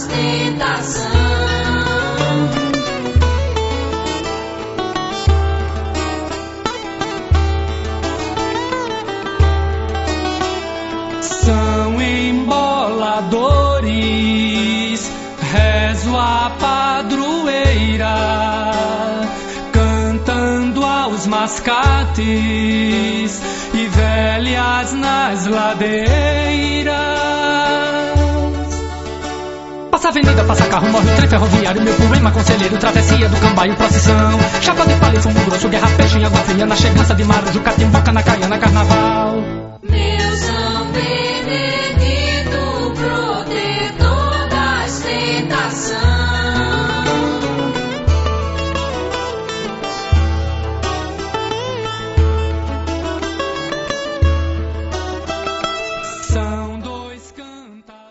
ostentação. São emboladores, rezo a padroeira, cantando aos mascates e velhas nas ladeiras. Passa avenida, passa carro, morre o trem ferroviário, meu poema conselheiro, travessia do cambaio, procissão, chapa de palha, fumo grosso, guerra, peixe em água fria, na chegança de Marujo, catimboca, na caiana, carnaval.